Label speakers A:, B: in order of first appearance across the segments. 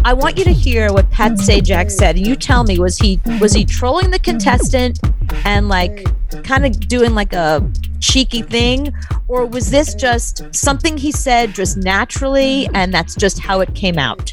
A: I want you to hear what Pat Sajak said, and you tell me, was he trolling the contestant and like kind of doing like a cheeky thing, or was this just something he said just naturally and that's just how it came out?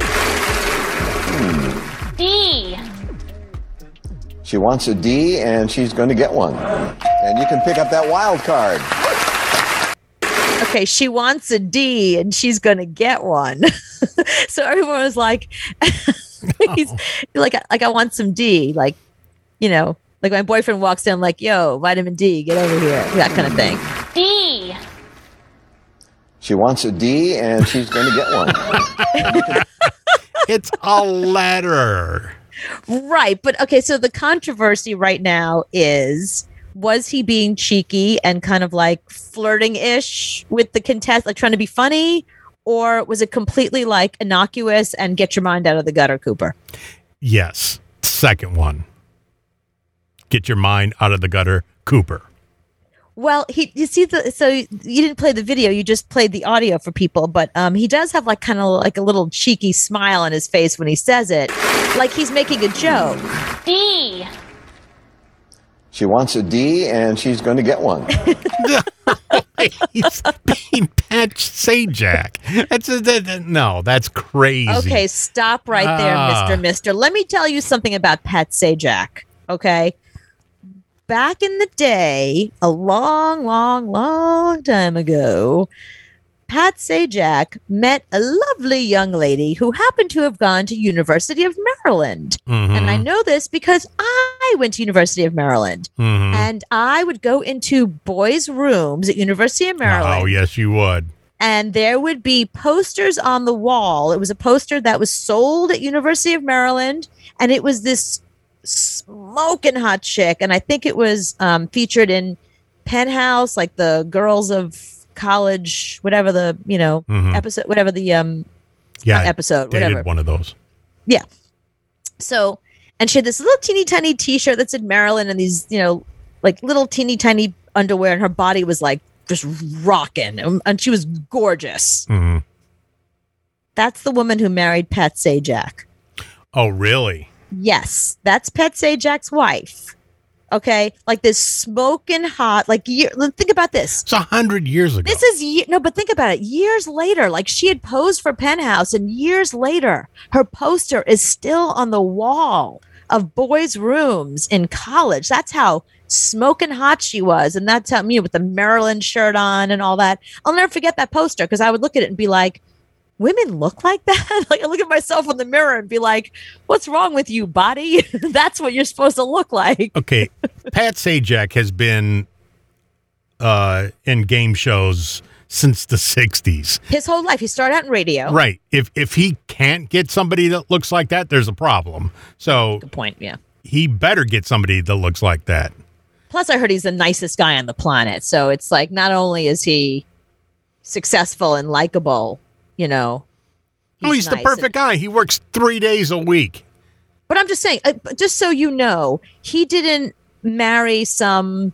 B: D.
C: She wants a D, and she's going to get one. And you can pick up that wild card.
A: Okay, she wants a D, and she's going to get one. So everyone was like, he's like I want some D. Like, you know, like my boyfriend walks in like, yo, vitamin D, get over here. That kind of thing.
B: D.
C: She wants a D, and she's going to get one.
D: It's a letter.
A: Right. But okay, so the controversy right now is, was he being cheeky and kind of like flirting-ish with the contest, like trying to be funny? Or was it completely like innocuous and get your mind out of the gutter, Cooper?
D: Yes. Second one. Get your mind out of the gutter, Cooper.
A: Well, so you didn't play the video, you just played the audio for people, but he does have like kind of like a little cheeky smile on his face when he says it, like he's making a joke.
B: D.
C: She wants a D, and she's going to get one.
D: He's being Pat Sajak. That's crazy.
A: Okay, stop right there, Mister. Let me tell you something about Pat Sajak, okay? Back in the day, a long, long, long time ago, Pat Sajak met a lovely young lady who happened to have gone to University of Maryland.
D: Mm-hmm.
A: And I know this because I went to University of Maryland.
D: Mm-hmm.
A: And I would go into boys' rooms at University of Maryland.
D: Oh, yes, you would.
A: And there would be posters on the wall. It was a poster that was sold at University of Maryland. And it was this smoking hot chick, and I think it was featured in Penthouse, like the Girls of College, whatever the episode, whatever the episode,
D: dated
A: whatever
D: one of those.
A: Yeah. So, and she had this little teeny tiny T-shirt that said Maryland, and these like little teeny tiny underwear, and her body was like just rocking, and she was gorgeous.
D: Mm-hmm.
A: That's the woman who married Pat Sajak.
D: Oh, really?
A: Yes, that's Pat Sajak's wife. Okay, like this smoking hot, like think about this.
D: It's 100 years ago.
A: This is but think about it. Years later, like she had posed for Penthouse, and years later, her poster is still on the wall of boys' rooms in college. That's how smoking hot she was, and that's how with the Maryland shirt on and all that. I'll never forget that poster because I would look at it and be like, women look like that? Like I look at myself in the mirror and be like, what's wrong with you, body? That's what you're supposed to look like.
D: Okay. Pat Sajak has been in game shows since the 60s.
A: His whole life. He started out in radio.
D: Right. If he can't get somebody that looks like that, there's a problem. So
A: good point, yeah.
D: He better get somebody that looks like that.
A: Plus, I heard he's the nicest guy on the planet. So it's like not only is he successful and likable, he's
D: nice. The perfect guy. He works 3 days a week.
A: But I'm just saying, just so you know, he didn't marry some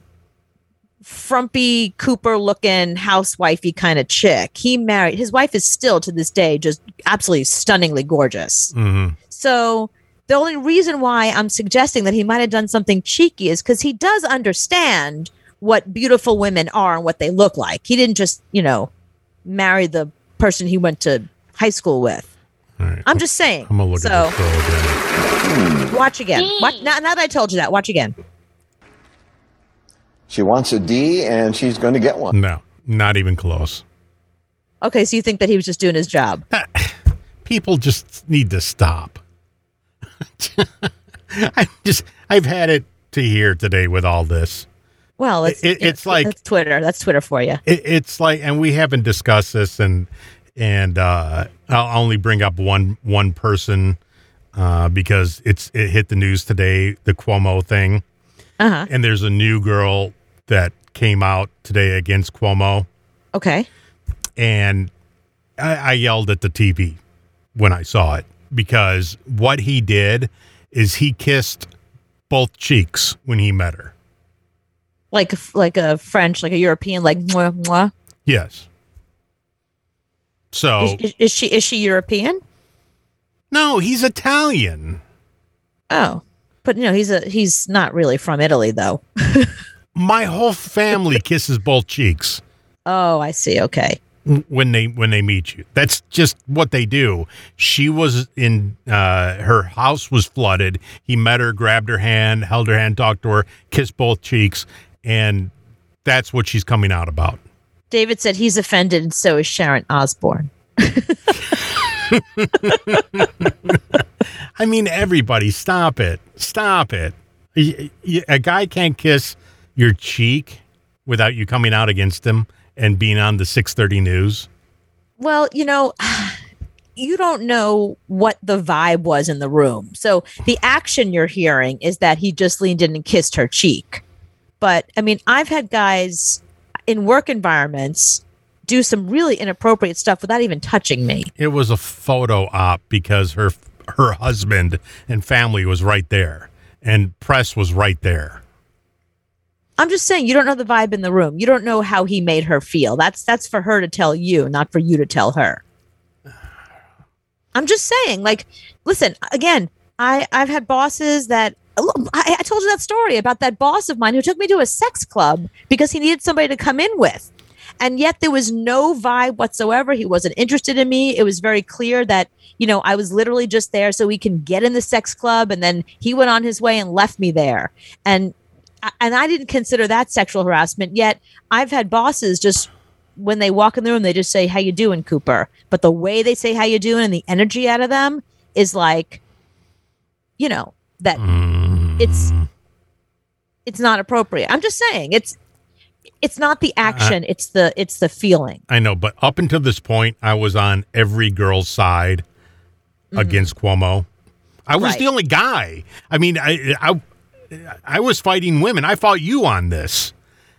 A: frumpy Cooper-looking housewifey kind of chick. His wife is still to this day just absolutely stunningly gorgeous.
D: Mm-hmm.
A: So the only reason why I'm suggesting that he might have done something cheeky is because he does understand what beautiful women are and what they look like. He didn't just, marry the person he went to high school with.
D: Right.
A: I'm just saying.
D: I'm gonna look at this girl again.
A: Watch again. Now that I told you that, watch again.
C: She wants a D, and she's going to get one.
D: No, not even close.
A: Okay, so you think that he was just doing his job?
D: People just need to stop. I've had it to here today with all this.
A: Well,
D: it's like
A: that's Twitter. That's Twitter for you.
D: It's like, and we haven't discussed this, and I'll only bring up one person because it hit the news today, the Cuomo thing.
A: Uh-huh.
D: And there's a new girl that came out today against Cuomo.
A: Okay.
D: And I yelled at the TV when I saw it because what he did is he kissed both cheeks when he met her.
A: Like a French, like a European, like mwah, mwah.
D: Yes. So
A: is she European?
D: No, he's Italian.
A: Oh, but he's not really from Italy though.
D: My whole family kisses both cheeks
A: Oh, I see. Okay.
D: when they meet you. That's just what they do. She was in her house was flooded. He met her, grabbed her hand, held her hand, talked to her, kissed both cheeks, and that's what she's coming out about.
A: David said he's offended, and so is Sharon Osbourne.
D: I mean, everybody, stop it. Stop it. A guy can't kiss your cheek without you coming out against him and being on the 6:30 news.
A: Well, you don't know what the vibe was in the room. So the action you're hearing is that he just leaned in and kissed her cheek. But I mean, I've had guys in work environments do some really inappropriate stuff without even touching me.
D: It was a photo op because her husband and family was right there and press was right there.
A: I'm just saying, you don't know the vibe in the room. You don't know how he made her feel. That's for her to tell you, not for you to tell her. I'm just saying, like, listen, again, I've had bosses that I told you that story about that boss of mine who took me to a sex club because he needed somebody to come in with. And yet there was no vibe whatsoever. He wasn't interested in me. It was very clear that, I was literally just there so we can get in the sex club. And then he went on his way and left me there. And I didn't consider that sexual harassment. Yet I've had bosses just when they walk in the room, they just say, "How you doing, Cooper?" But the way they say "How you doing" and the energy out of them is like, that it's not appropriate. I'm just saying it's not the action, it's the feeling.
D: I know, but up until this point, I was on every girl's side against Cuomo. I was the only guy. I mean, I was fighting women. I fought you on this.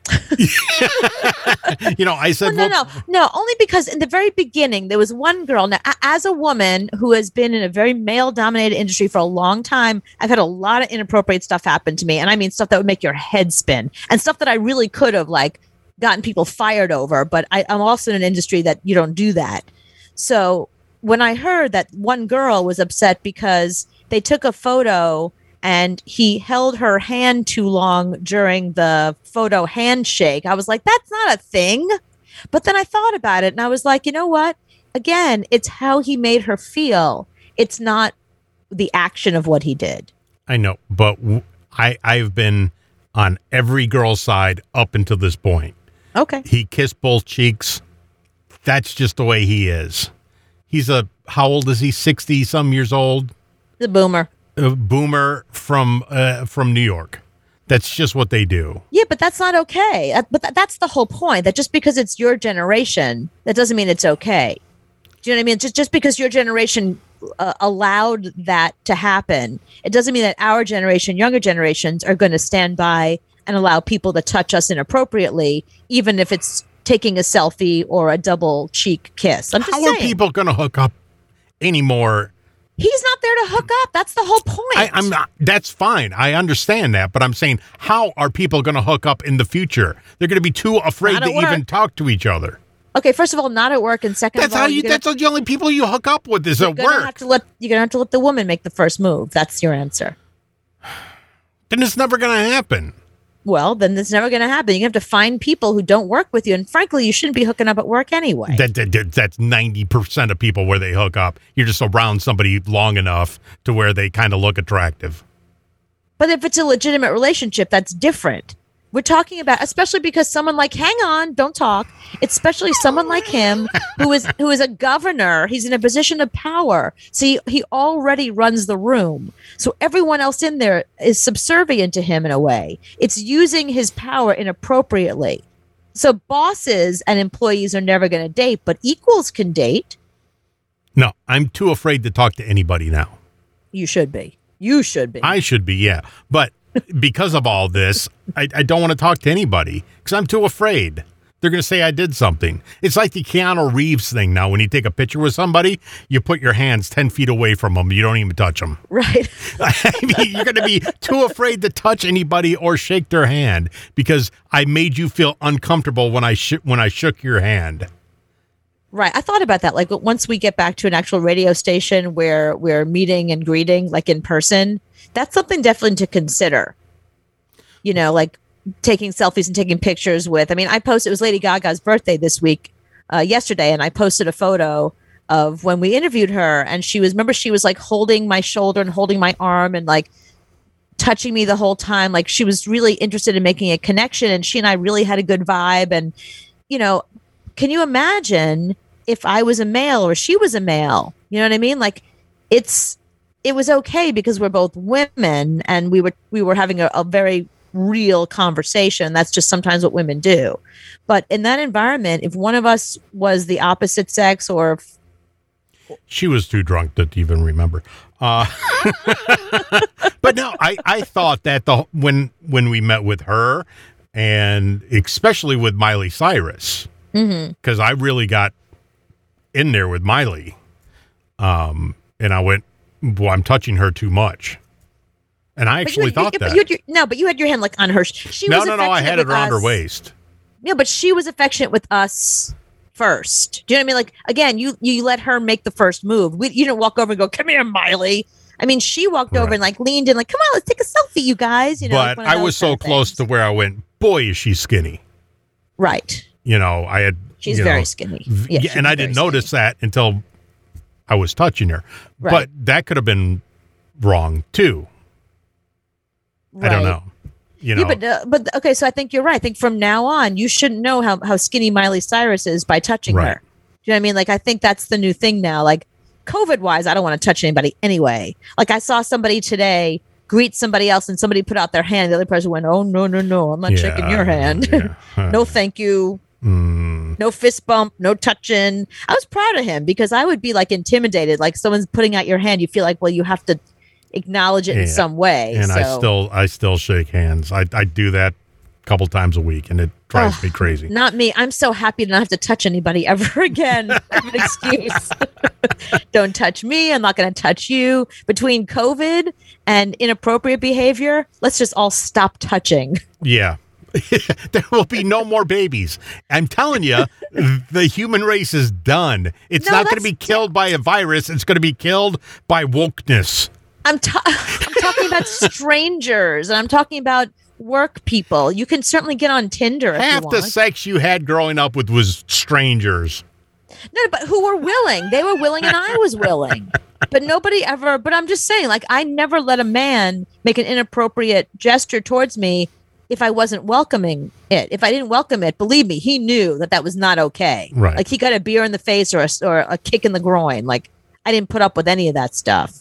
D: I said,
A: no, only because in the very beginning, there was one girl. Now, as a woman who has been in a very male dominated industry for a long time, I've had a lot of inappropriate stuff happen to me. And I mean, stuff that would make your head spin and stuff that I really could have gotten people fired over. But I'm also in an industry that you don't do that. So when I heard that one girl was upset because they took a photo and he held her hand too long during the photo handshake, I was like, that's not a thing. But then I thought about it and I was like, you know what? Again, it's how he made her feel. It's not the action of what he did.
D: I know, but I've been on every girl's side up until this point.
A: Okay.
D: He kissed both cheeks. That's just the way he is. He's how old is he? 60 some years old?
A: The boomer.
D: A boomer from New York. That's just what they do.
A: Yeah, but that's not okay. But that's the whole point. That just because it's your generation, that doesn't mean it's okay. Do you know what I mean? Just because your generation allowed that to happen, it doesn't mean that our generation, younger generations, are going to stand by and allow people to touch us inappropriately, even if it's taking a selfie or a double cheek kiss. I'm just saying.
D: How are people going to hook up anymore?
A: He's not there to hook up. That's the whole point.
D: I'm not. That's fine. I understand that, but I'm saying, how are people going to hook up in the future? They're going to be too afraid to even talk to each other.
A: Okay, first of all, not at work, and second
D: that's
A: of all,
D: that's the only people you hook up with is at work. You're gonna
A: have to let the woman make the first move. That's your answer.
D: Then it's never going to happen.
A: Well, then it's never going to happen. You have to find people who don't work with you. And frankly, you shouldn't be hooking up at work anyway.
D: That's 90% of people where they hook up. You're just around somebody long enough to where they kind of look attractive.
A: But if it's a legitimate relationship, that's different. We're talking about, especially because someone like, hang on, don't talk. Especially someone like him who is a governor. He's in a position of power. So he already runs the room. So everyone else in there is subservient to him in a way. It's using his power inappropriately. So bosses and employees are never going to date, but equals can date.
D: No, I'm too afraid to talk to anybody now.
A: You should be. You should be.
D: I should be, yeah. But because of all this, I don't want to talk to anybody because I'm too afraid. They're going to say I did something. It's like the Keanu Reeves thing now. When you take a picture with somebody, you put your hands 10 feet away from them. You don't even touch them.
A: Right.
D: I mean, you're going to be too afraid to touch anybody or shake their hand because I made you feel uncomfortable when I shook your hand.
A: Right. I thought about that. Like once we get back to an actual radio station where we're meeting and greeting, like in person, that's something definitely to consider. You know, like taking selfies and taking pictures with. I mean, it was Lady Gaga's birthday this week, yesterday, and I posted a photo of when we interviewed her, and she was like holding my shoulder and holding my arm and like touching me the whole time. Like she was really interested in making a connection, and she and I really had a good vibe. And, you know, can you imagine if I was a male or she was a male? You know what I mean? Like it was okay because we're both women and we were having a very real conversation. That's just sometimes what women do. But in that environment, if one of us was the opposite sex or
D: she was too drunk to even remember. But no, I thought that when we met with her and especially with Miley Cyrus, because I really got in there with Miley, and I went, well, I'm touching her too much. And I actually thought that.
A: But you had your hand like on her. No,
D: I had it around her waist.
A: Yeah, but she was affectionate with us first. Do you know what I mean? Like, again, you let her make the first move. You didn't walk over and go, come here, Miley. I mean, she walked over and like leaned in like, come on, let's take a selfie, you guys. You know,
D: but I was so close to where I went, boy, is she skinny.
A: Right.
D: You know,
A: she's very skinny.
D: Yeah, and I didn't notice that until I was touching her. Right. But that could have been wrong too. Right. I don't know. You know.
A: Yeah, but okay, so I think you're right. I think from now on, you shouldn't know how skinny Miley Cyrus is by touching her. Do you know what I mean? Like, I think that's the new thing now. Like, COVID-wise, I don't want to touch anybody anyway. Like, I saw somebody today greet somebody else, and somebody put out their hand. The other person went, "Oh no, I'm not shaking your hand. Yeah. No, thank you. No fist bump, no touching." I was proud of him because I would be like intimidated. Like someone's putting out your hand, you feel like, well, you have to acknowledge it in some way.
D: And so. I still shake hands. I do that a couple times a week, and it drives me crazy.
A: Not me. I'm so happy to not have to touch anybody ever again. I have an excuse. Don't touch me. I'm not going to touch you. Between COVID and inappropriate behavior, let's just all stop touching.
D: Yeah. There will be no more babies. I'm telling you, the human race is done. It's not going to be killed by a virus. It's going to be killed by wokeness.
A: I'm talking about strangers, and I'm talking about work people. You can certainly get on Tinder if
D: Half
A: you want.
D: the sex you had growing up with was strangers.
A: No, but who were willing? They were willing, and I was willing. But nobody ever. But I'm just saying, like, I never let a man make an inappropriate gesture towards me if I wasn't welcoming it. If I didn't welcome it, believe me, he knew that was not okay.
D: Right.
A: Like, he got a beer in the face or a kick in the groin. Like, I didn't put up with any of that stuff.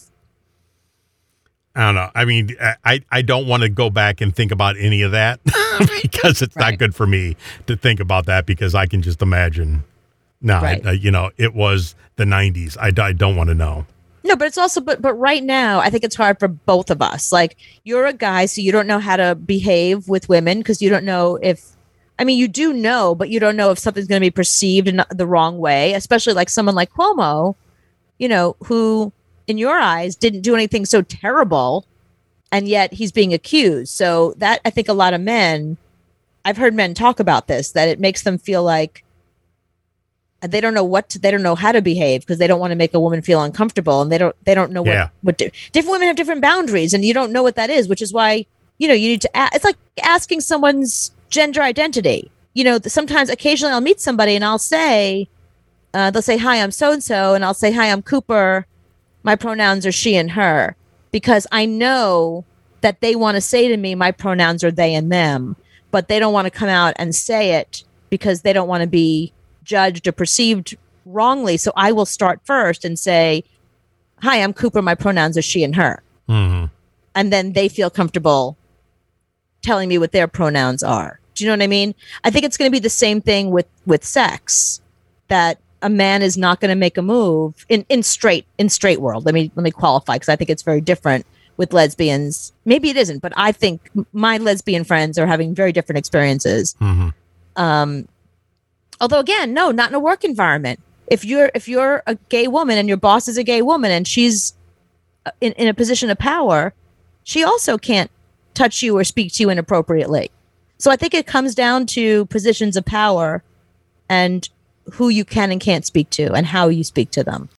D: I don't know. I mean, I don't want to go back and think about any of that because it's not good for me to think about that because I can just imagine. No, it was the 90s. I don't want to know.
A: No, but it's also, but right now, I think it's hard for both of us. Like, you're a guy, so you don't know how to behave with women because you don't know you do know, but you don't know if something's going to be perceived in the wrong way, especially like someone like Cuomo, who in your eyes didn't do anything so terrible, and yet he's being accused. So that, I think a lot of men, I've heard men talk about this, that it makes them feel like they don't know they don't know how to behave because they don't want to make a woman feel uncomfortable, and they don't know what to. Different women have different boundaries, and you don't know what that is, which is why, you need to it's like asking someone's gender identity. Sometimes occasionally I'll meet somebody and I'll say, they'll say, "Hi, I'm so-and-so," and I'll say, "Hi, I'm Cooper. My pronouns are she and her," because I know that they want to say to me, my pronouns are they and them, but they don't want to come out and say it because they don't want to be judged or perceived wrongly. So I will start first and say, "Hi, I'm Cooper. My pronouns are she and her."
D: Mm-hmm.
A: And then they feel comfortable telling me what their pronouns are. Do you know what I mean? I think it's going to be the same thing with sex, that a man is not going to make a move in straight world. Let me qualify, because I think it's very different with lesbians. Maybe it isn't, but I think my lesbian friends are having very different experiences.
D: Mm-hmm.
A: Although, again, no, not in a work environment. If you're a gay woman and your boss is a gay woman and she's in a position of power, she also can't touch you or speak to you inappropriately. So I think it comes down to positions of power and who you can and can't speak to and how you speak to them.